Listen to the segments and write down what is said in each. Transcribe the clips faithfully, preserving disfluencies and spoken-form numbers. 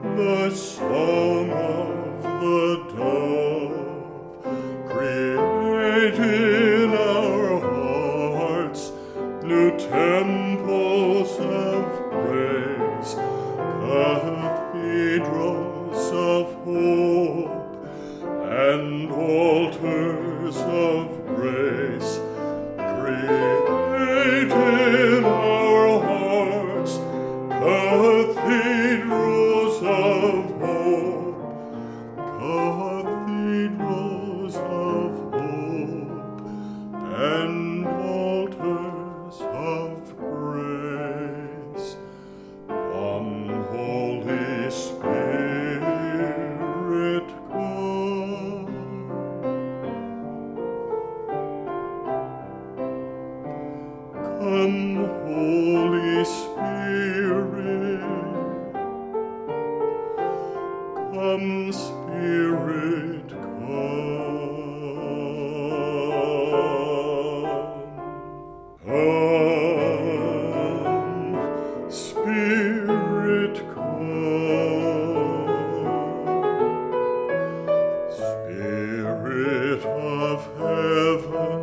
The song of the dove, create in our hearts new temples of praise, cathedrals of hope, and altars of grace. Create in our hearts cathedrals of hope, cathedrals of hope, and altars of grace. Come, Holy Spirit, come. Come, Holy Spirit. Come, Spirit, come. Come, Spirit, come. Spirit of heaven,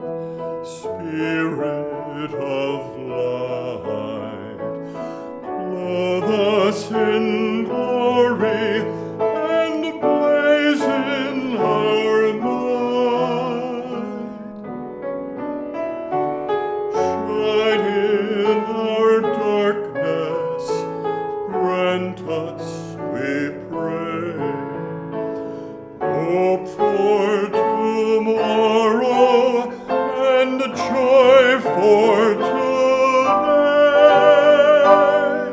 Spirit of light, clothe us in glory and blaze in our might. Shine in our darkness, grant us, we pray, hope for tomorrow and joy for today.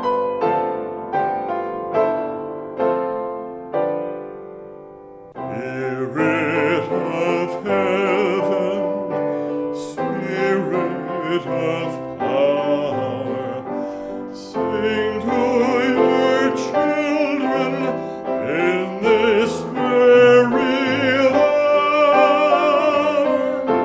Spirit of heaven, Spirit of power, sing to your children in this very hour.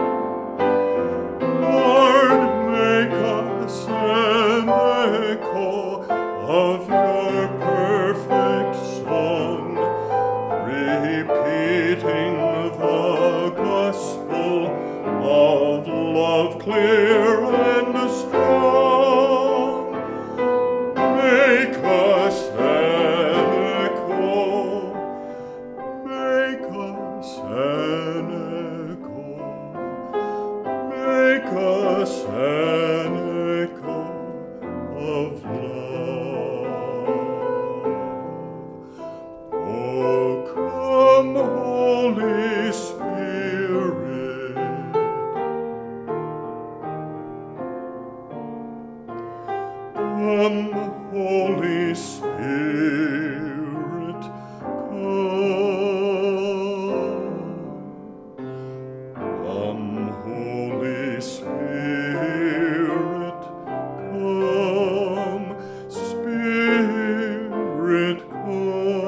Lord, make us an echo of your perfect song, repeating the gospel of love clear and strong. Make us an echo, make us an echo, make us an echo of love. Oh, come, Holy Spirit. Come, Holy Spirit, come. Come, Holy Spirit, come. Spirit, come.